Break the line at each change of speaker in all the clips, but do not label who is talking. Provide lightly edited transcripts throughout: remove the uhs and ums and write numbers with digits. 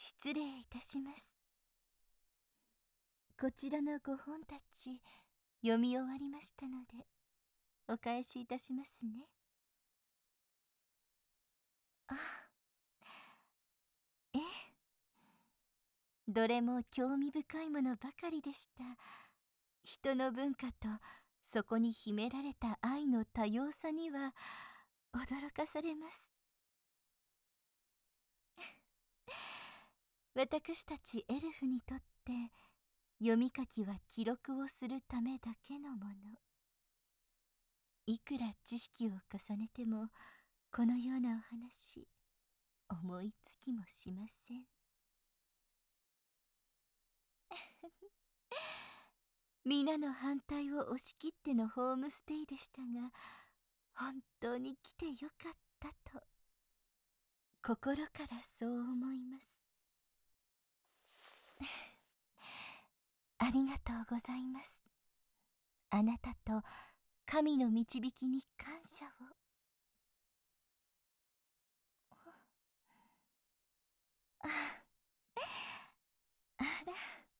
失礼いたします。こちらのご本たち、読み終わりましたので、お返しいたしますね。あ、ええ。どれも興味深いものばかりでした。人の文化と、そこに秘められた愛の多様さには、驚かされます。私たちエルフにとって、読み書きは記録をするためだけのもの。いくら知識を重ねても、このようなお話、思いつきもしません。皆の反対を押し切ってのホームステイでしたが、本当に来てよかったと、心からそう思います。ありがとうございます。あなたと神の導きに感謝を。あ、あら。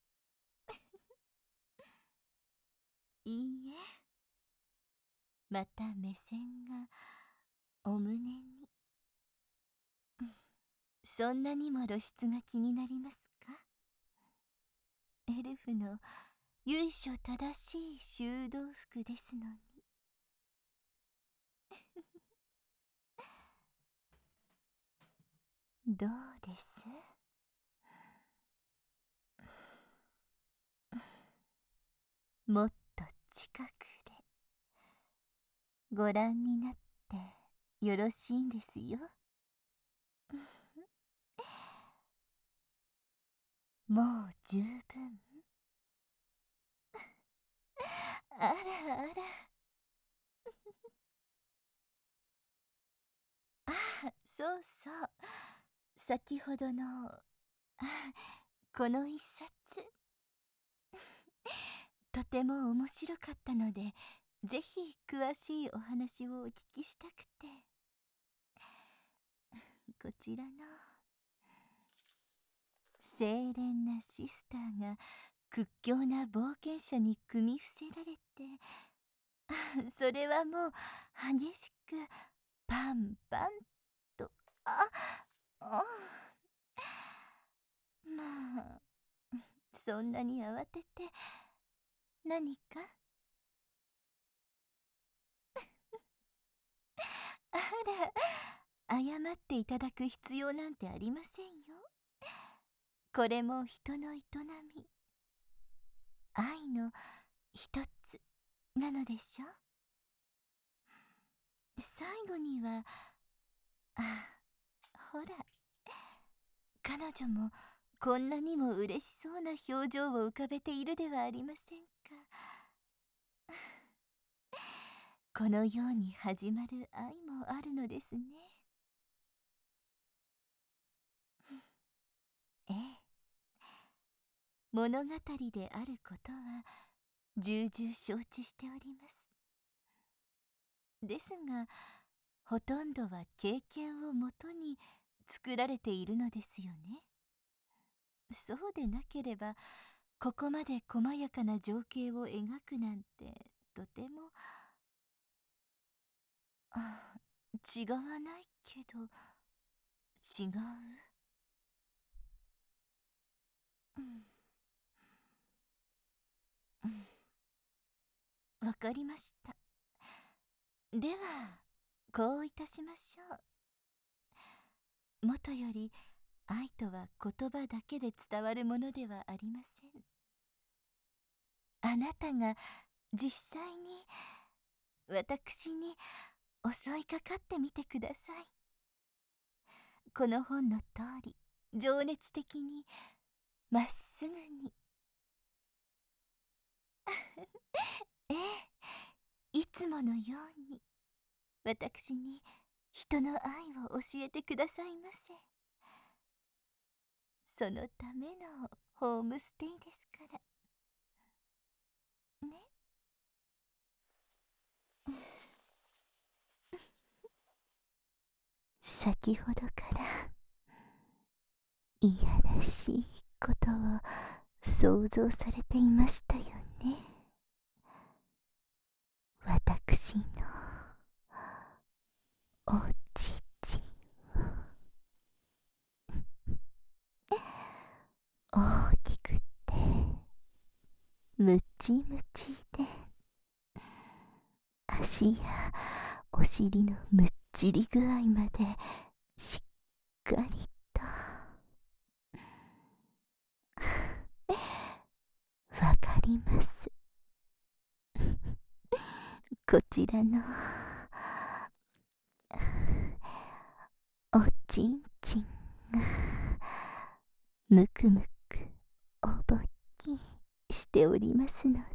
いいえ。また目線がお胸に。そんなにも露出が気になりますか？エルフの由緒正しい修道服ですのに。どうです？もっと近くでご覧になってよろしいんですよ。もう十分。あらあら。ああ、そうそう。先ほどの、この一冊。とても面白かったので、ぜひ詳しいお話をお聞きしたくて。こちらの清廉なシスターが屈強な冒険者に組み伏せられて、それはもう激しくパンパンと、あ、まあ、そんなに慌てて何か？あら、謝っていただく必要なんてありませんよ。これも人の営み、愛の一つなのでしょ。最後には、ほら、彼女もこんなにも嬉しそうな表情を浮かべているではありませんか。このように始まる愛もあるのですね。ええ。物語であることは重々承知しております。ですが、ほとんどは経験をもとに作られているのですよね。そうでなければ、ここまで細やかな情景を描くなんて、とても、違わないけど、違う？うん、うん、わかりました。では、こういたしましょう。もとより、愛とは言葉だけで伝わるものではありません。あなたが実際に私に襲いかかってみてください。この本の通り、情熱的に、まっすぐに。ええ、いつものように、私に人の愛を教えてくださいませ。そのためのホームステイですから。ね。先ほどからいやらしいことを想像されていましたよね。私のお乳大きくてムチムチで、足やお尻のむっちり具合までしっかりとわかります。こちらのおちんちんがむくむくおぼっきしておりますので、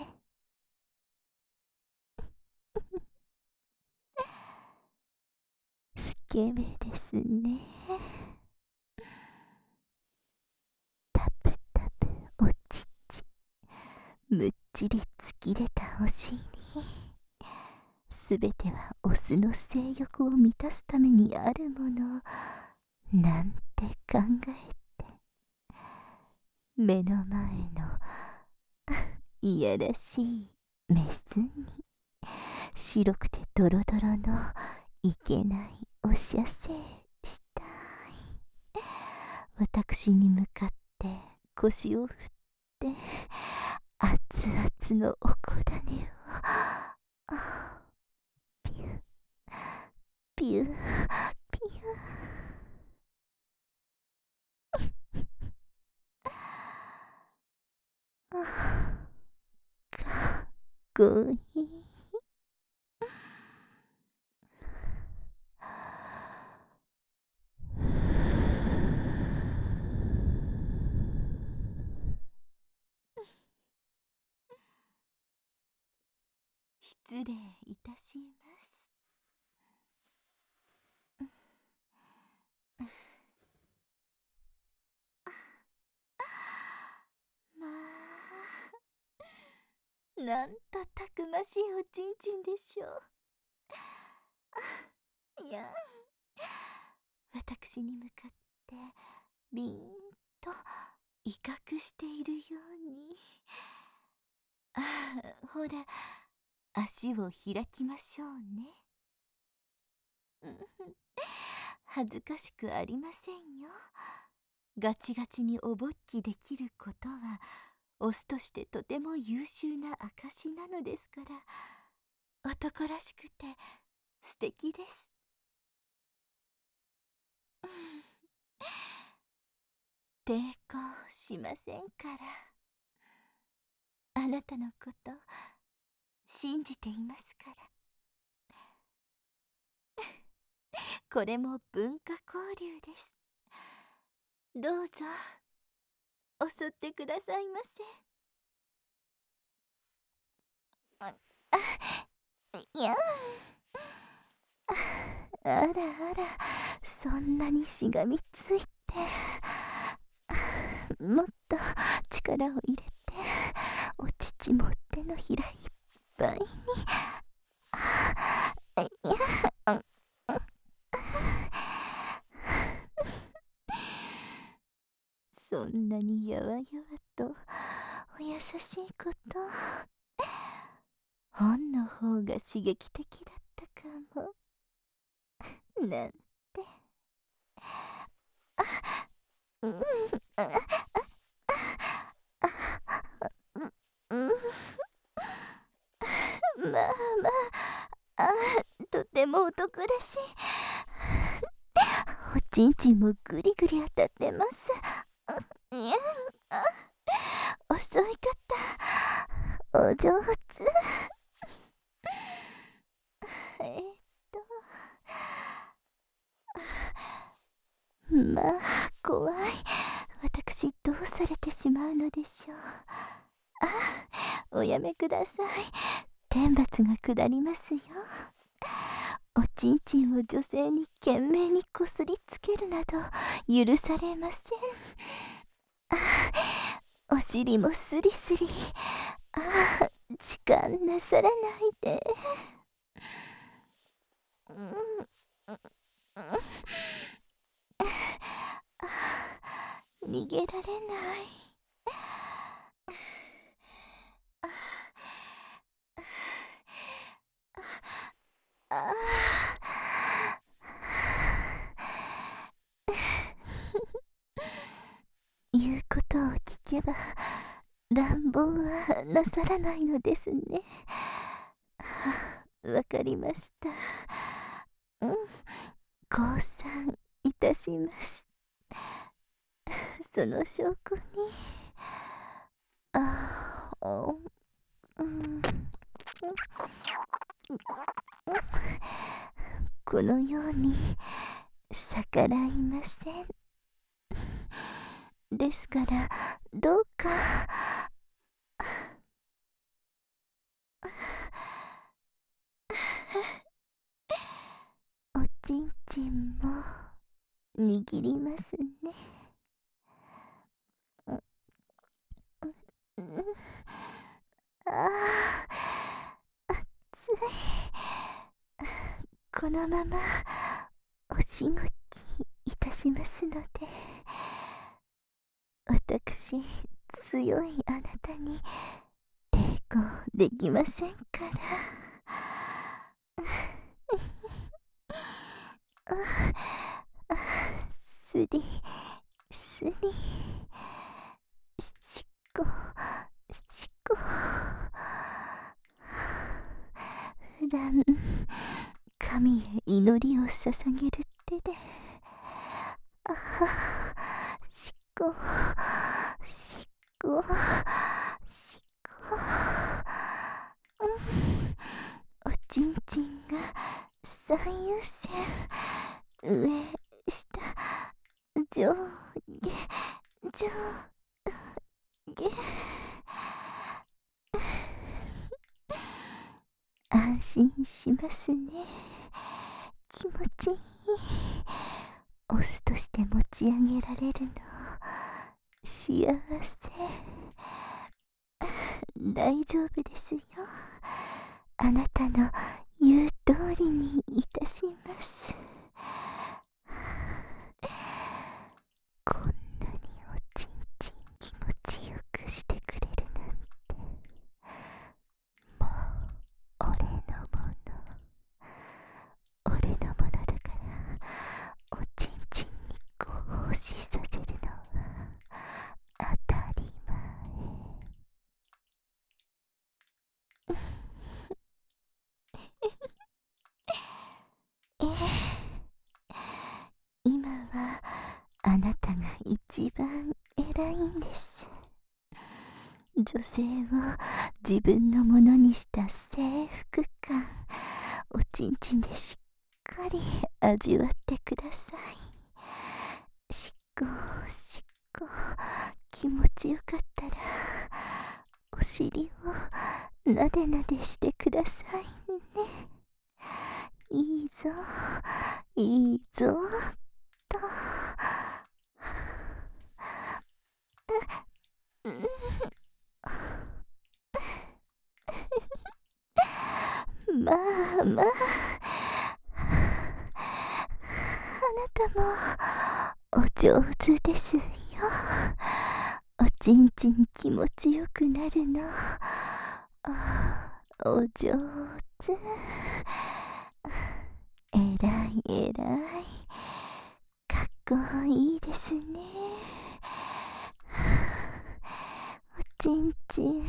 スケベですね。タプタプおちち、むっちり突き出たお尻、すべてはオスの性欲を満たすためにあるものなんて考えて、目の前のいやらしいメスに白くてドロドロのいけないお射精したい。私に向かって腰を振って熱々のおこだねをピュピュピュかっこいい。失礼いたします。まあ、なんとたくましいおちんちんでしょう。いや、私に向かってビーンと威嚇しているように。ほら、足を開きましょうね。恥ずかしくありませんよ。ガチガチにおぼっきできることはオスとしてとても優秀な証なのですから、男らしくて素敵です。抵抗しませんから。あなたのこと信じていますから。これも文化交流です。どうぞ襲ってくださいませ。いや、あらあら、そんなにしがみついて、もっと力を入れて、お乳も手のひらいっぱいに。いや、そんなにやわやわとお優しいこと、本の方が刺激的だったかも。なんて。うん、うん、まあまあ、とても男らしい。おちんちんもぐりぐり当たってます。いや、遅い方、お上手。えーっと、まあ、怖い。私、どうされてしまうのでしょう。おやめください。天罰が下りますよ。おちんちんを女性に懸命にこすりつけるなど許されません。お尻もスリスリ。時間なさらないで。うん、 逃げられない。言うことを聞けば乱暴はなさらないのですね。わかりました。降参いたします。その証拠にこのように逆らいません。ですからどうかおちんちんも握りますね。熱い。このままおしごきいたしますので、私強いあなたに抵抗できませんから。スリスリしこしこ普段神へ祈りを捧げる手でしこしこしこおちんちんが最優先、上下上下上下安心しますね。気持ちいい。オスとして持ち上げられるの幸せ。大丈夫ですよ。あなたの言う通りにいたします。こんなにおちんちん気持ちよくしてくれるなんて、もう俺のもの。俺のものだからおちんちんにご奉仕させるのは当たり前。今はあなたが一番偉いんです。女性を自分のものにした征服感、おちんちんでしっかり味わってください。しっこしっこ、気持ちよかったらお尻をなでなでしてくださいね。いいぞいいぞと。まあまあ、あなたもお上手ですよ。おちんちん気持ちよくなるのお上手。えらいえらい、かっこいいですね。おちんちん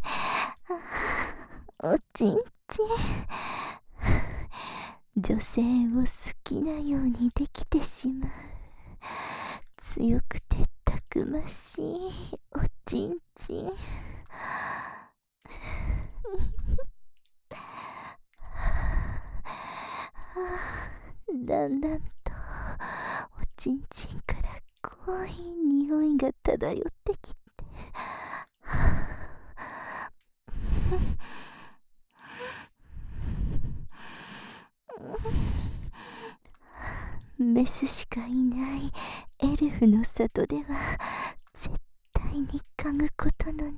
おちんちん、女性を好きなようにできてしまう強くてたくましいおちんちん。だんだんとおちんちんから濃い匂いが漂ってきて、メスしかいないエルフの里では絶対に嗅ぐことのない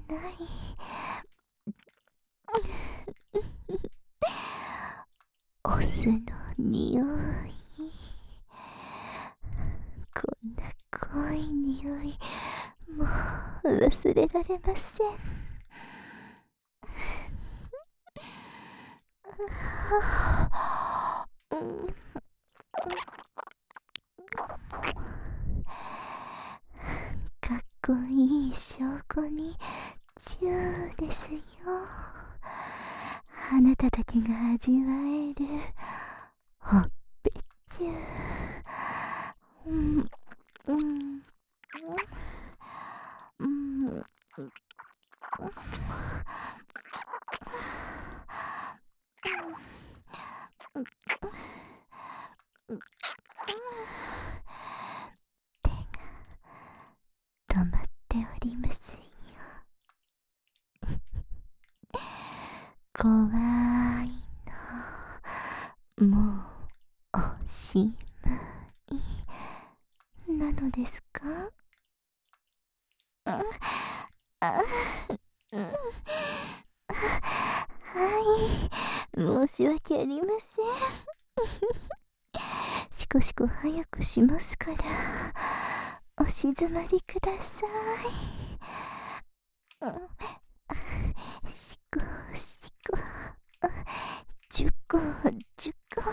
オスの匂い。こんな濃い匂匂い、もう忘れられません。かっこいい証拠にチューですよ。あなただけが味わえるほっぺチュー。うんうんうん止まっておりますよ。怖いの。もうおしまいなのですか？あ、うん、はい、申し訳ありません。しこしこ早くしますから、お静まりください。しこしこ、10個10個。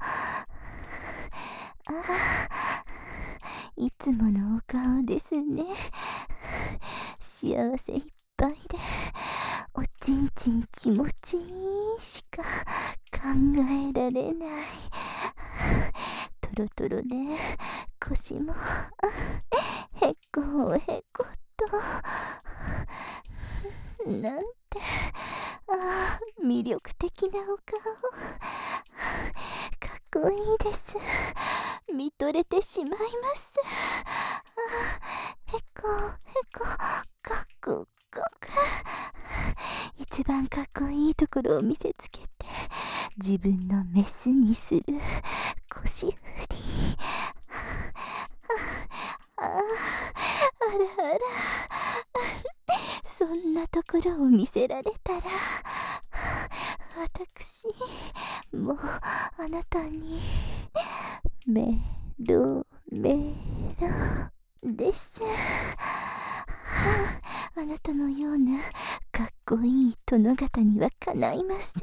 いつものお顔ですね。幸せいっぱいで、おちんちん気持ちいいしか考えられない。トロトロで腰もへこへことなんて魅力的なお顔。かっこいいです。見とれてしまいます。へこへこかくかく。一番かっこいいところを見せつけて自分のメスにする腰振り。あらあら、そんなところを見せられたら私もうあなたにメロメロです。あなたのようなかっこいい殿方にはかないません。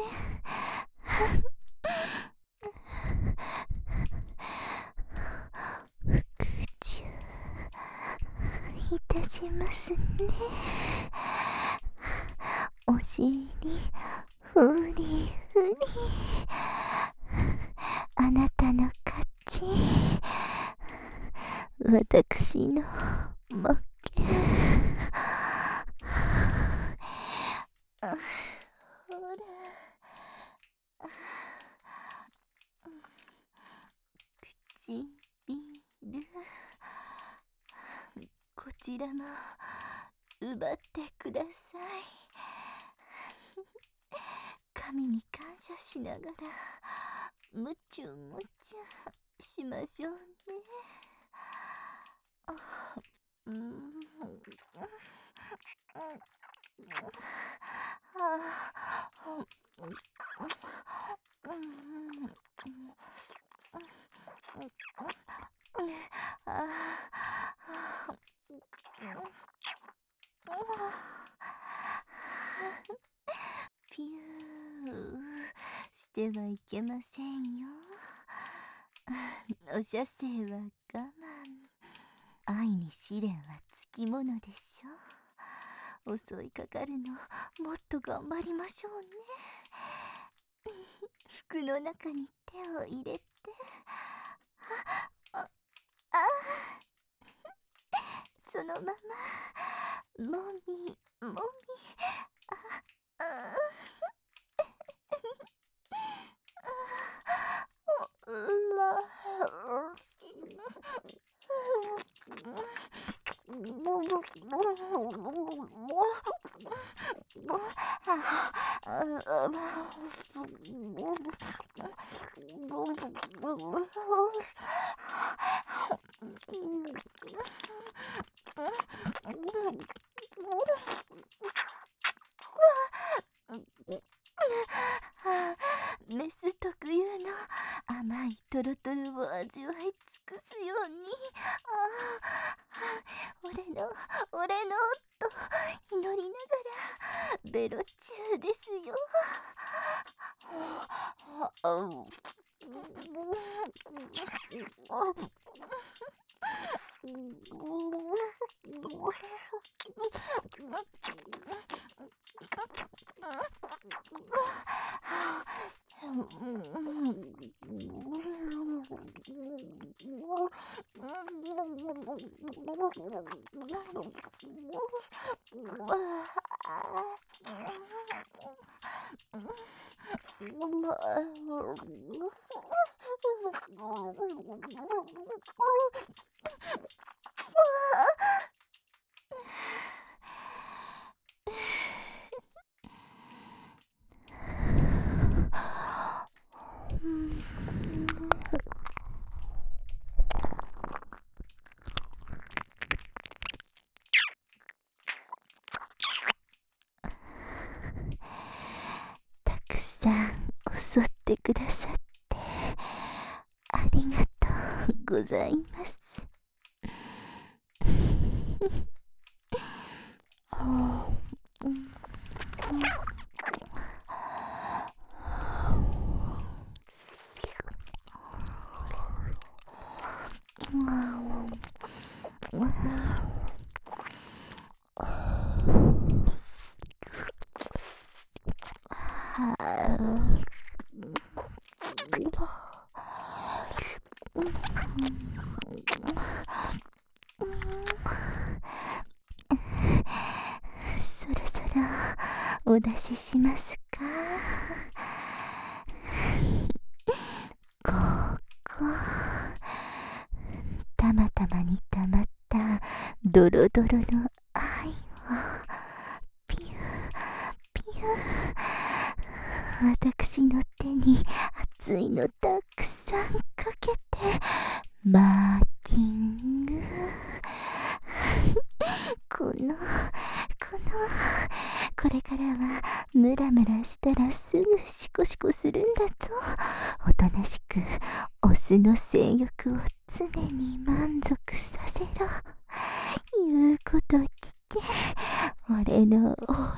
服従いたしますね。お尻ふりふり。あなたの勝ち。私の負け。ほら、唇、こちらも奪ってください。神に感謝しながらむちゅむちゅしましょうね。うん、ピューしてはいけませんよ。お射精は我慢。愛に試練はつきものでしょう。襲いかかるのもっと頑張りましょうね。服の中に手を入れて、あそのままもみもみ、メス特有の甘いトロトロを味わい尽くすように、 俺のと祈りながらベロ中ですよ。たくさん襲ってくださってありがとうございます。そろそろお出ししますか。ここ、たまたまにたまったドロドロの愛をピューピュー、私の手に熱いのたくさんかけてマーキング。これからはムラムラしたらすぐシコシコするんだぞ。おとなしくオスの性欲を常に満足させろ。言うこと聞け、俺の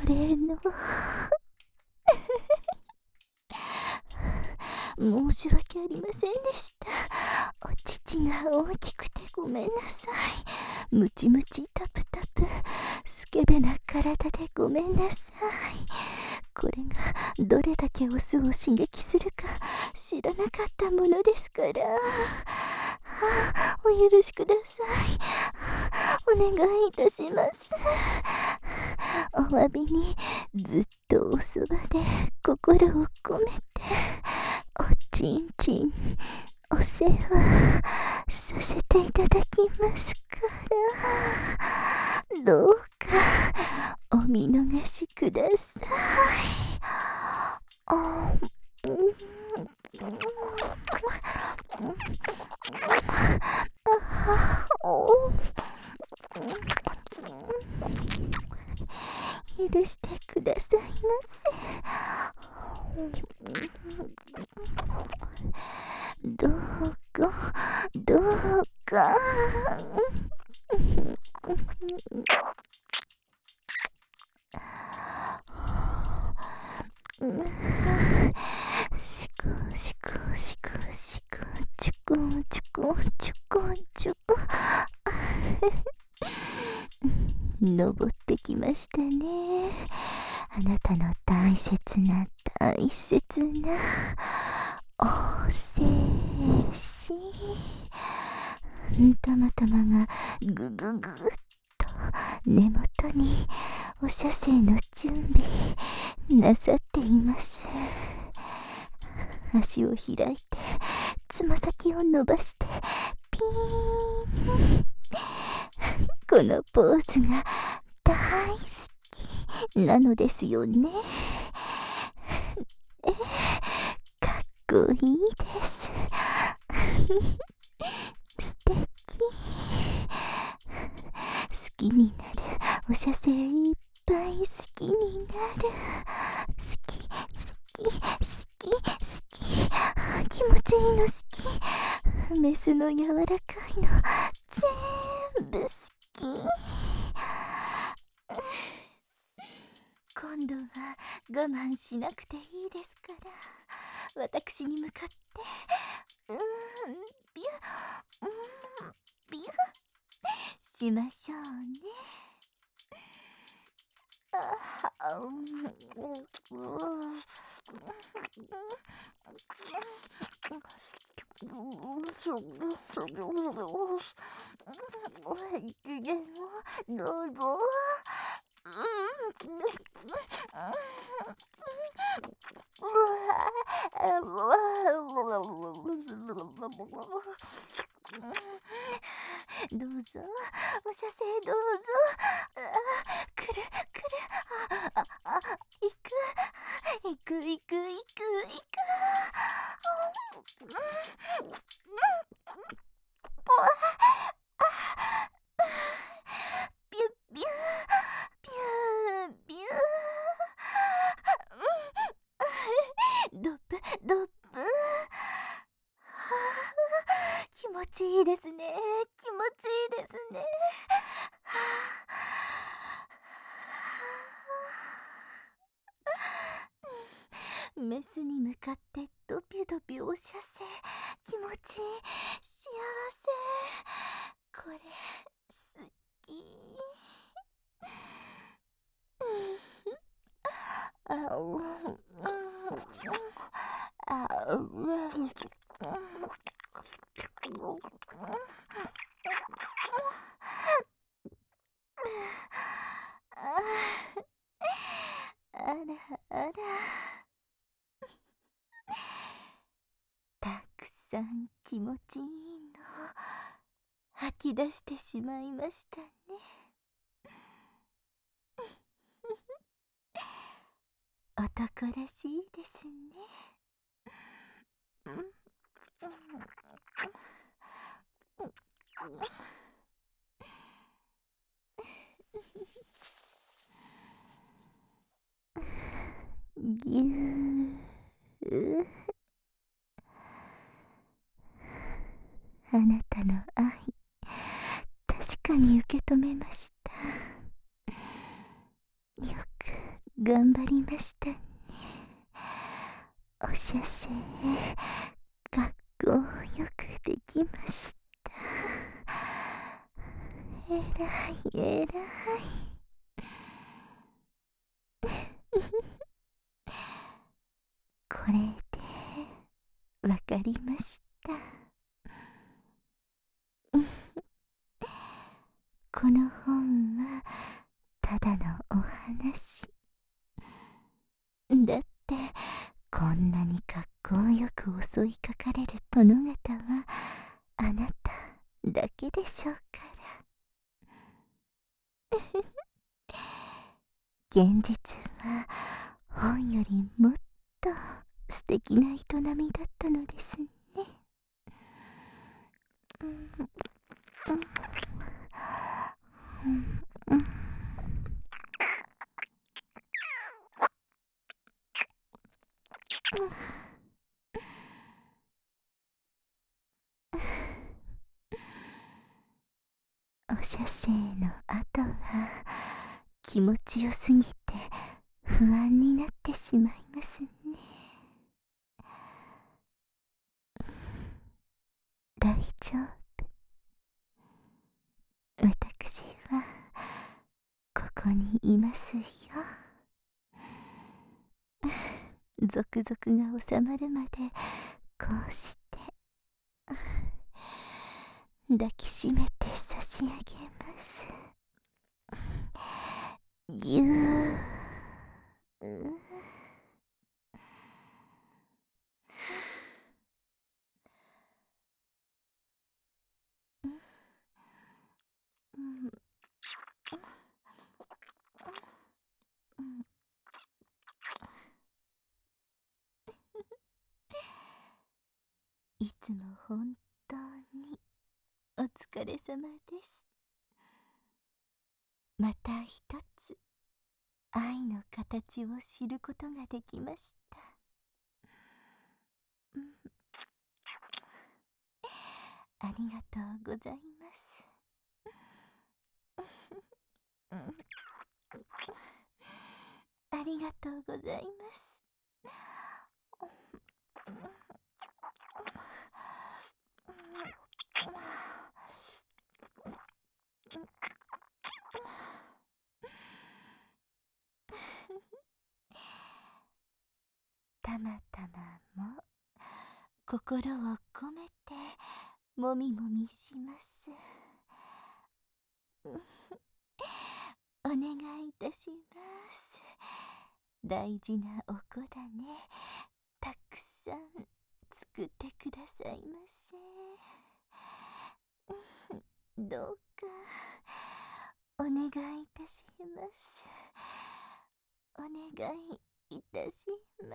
申し訳ありませんでした。お乳が大きくてごめんなさい。ムチムチタプタプ、スケベな体でごめんなさい。これがどれだけオスを刺激するか知らなかったものですから。お許しください。お願いいたします。お詫びにずっとおそばで心を込めておちんちんお世話させていただきますから、どうかお見逃しください。許してくださいませ。どうかシコシコシコシコチュコチュコチュコチュコ登ってきましたね。あなたの大切なお精子。たまたまがぐぐぐっと根元にお射精の準備なさっています。足を開いてつま先を伸ばしてピーン。このポーズが大好きなのですよね。かっこいいです。素敵。好きになる。お射精いっぱい好きになる。好き。気持ちいいの好き。メスの柔らかいの全部好き。 き。今度は我慢しなくていいですから、私に向かってビュビュしましょうね。いつでもどうぞ。どうぞ、お射精どうぞ。来る来る。行く行く行く行く行く。ビュッビュービュービュー。ドップドップ。気持ちいいですね。気持ちいいですね。メスに向かってドピュドピュお射精。気持ちいい。幸せ。これ好き。あうあうあらあら。たくさん気持ちいいの吐き出してしまいましたね。男らしいですね。ぎゅー。あなたの愛、確かに受け止めました。よく頑張りましたね。お射精、かっこよくできました。えらいえらい。これでわかりました。この本はただのお話だって、こんなにかっこよく襲いかかれる殿方はあなただけでしょうから。現実は本よりもっと素敵な営みだったのですね。お射精の後は気持ちよすぎて不安になってしまいますね。大丈夫。私はここにいますよ。ゾクゾクが収まるまでこうして抱きしめて差し上げます。ぎゅー。いつも本当にお疲れ様です。また一つ愛の形を知ることができました。ありがとうございます。 りがとうございます。たまたまも心を込めてもみもみします。お願いいたします。大事なお子だね。たくさん作ってくださいませ。どうかお願いいたします。お願いいたします。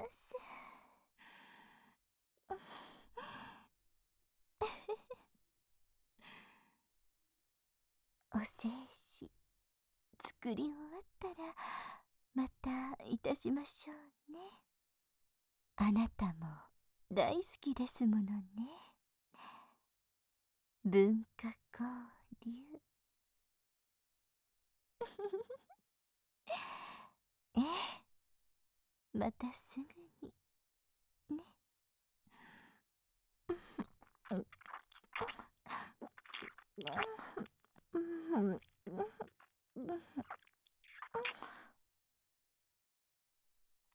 お精子作り終わったらまたいたしましょうね。あなたも大好きですものね。文化交流。ええ、またすぐにね。